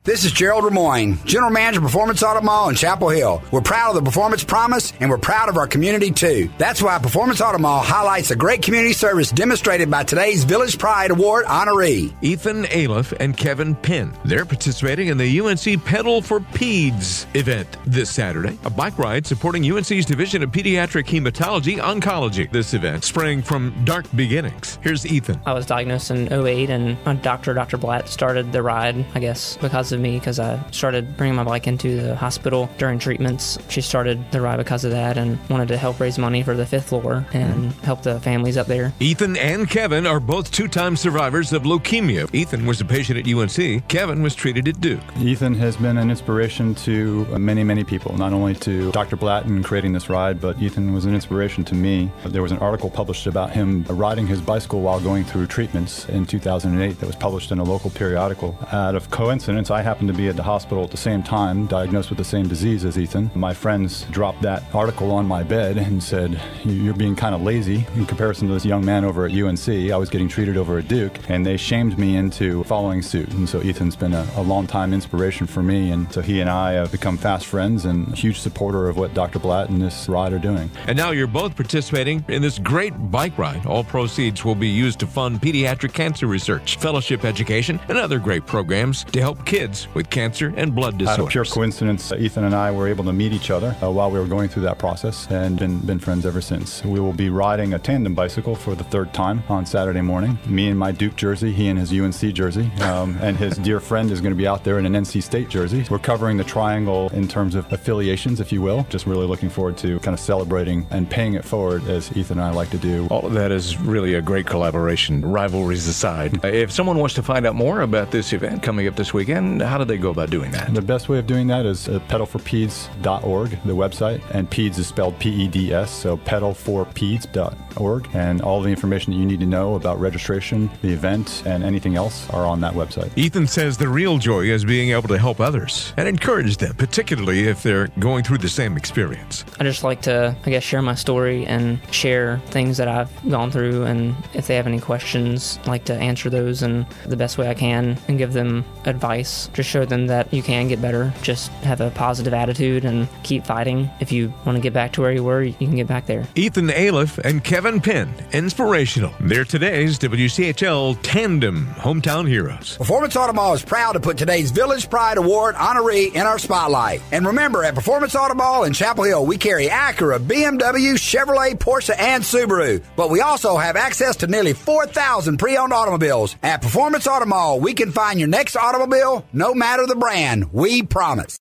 This is Gerald Ramoyne, General Manager of Performance Auto Mall in Chapel Hill. We're proud of the Performance Promise, and we're proud of our community, too. That's why Performance Auto Mall highlights the great community service demonstrated by today's Village Pride Award honoree. Ethan Aliff and Kevin Penn. They're participating in the UNC Pedal for Peds event this Saturday, a bike ride supporting UNC's Division of Pediatric Hematology Oncology. This event sprang from dark beginnings. Here's Ethan. I was diagnosed in 2008, and my doctor, Dr. Blatt, started the ride, I guess, because of me, because I started bringing my bike into the hospital during treatments. She started the ride because of that and wanted to help raise money for the 5th floor and help the families up there. Ethan and Kevin are both two-time survivors of leukemia. Ethan was a patient at UNC. Kevin was treated at Duke. Ethan has been an inspiration to many, many people, not only to Dr. Blatt in creating this ride, but Ethan was an inspiration to me. There was an article published about him riding his bicycle while going through treatments in 2008 that was published in a local periodical. Out of coincidence, I happened to be at the hospital at the same time, diagnosed with the same disease as Ethan. My friends dropped that article on my bed and said, "You're being kind of lazy in comparison to this young man over at UNC. I was getting treated over at Duke, and they shamed me into following suit." And so Ethan's been a long-time inspiration for me, and so he and I have become fast friends and a huge supporter of what Dr. Blatt and this ride are doing. And now you're both participating in this great bike ride. All proceeds will be used to fund pediatric cancer research, fellowship education, and other great programs to help kids with cancer and blood disorders. Out of pure coincidence, Ethan and I were able to meet each other while we were going through that process and been friends ever since. We will be riding a tandem bicycle for the 3rd time on Saturday morning. Me in my Duke jersey, he in his UNC jersey, and his dear friend is going to be out there in an NC State jersey. We're covering the triangle in terms of affiliations, if you will. Just really looking forward to kind of celebrating and paying it forward as Ethan and I like to do. All of that is really a great collaboration, rivalries aside. If someone wants to find out more about this event coming up this weekend, how do they go about doing that? The best way of doing that is pedalforpeds.org, the website, and PEDS is spelled P-E-D-S, so pedalforpeds.org, and all the information that you need to know about registration, the event, and anything else are on that website. Ethan says the real joy is being able to help others and encourage them, particularly if they're going through the same experience. I just like to, share my story and share things that I've gone through, and if they have any questions, I like to answer those in the best way I can and give them advice. Just show them that you can get better. Just have a positive attitude and keep fighting. If you want to get back to where you were, you can get back there. Ethan Aliff and Kevin Penn, inspirational. They're today's WCHL Tandem Hometown Heroes. Performance Auto Mall is proud to put today's Village Pride Award honoree in our spotlight. And remember, at Performance Auto Mall in Chapel Hill, we carry Acura, BMW, Chevrolet, Porsche, and Subaru. But we also have access to nearly 4,000 pre-owned automobiles. At Performance Auto Mall, we can find your next automobile, no matter the brand. We promise.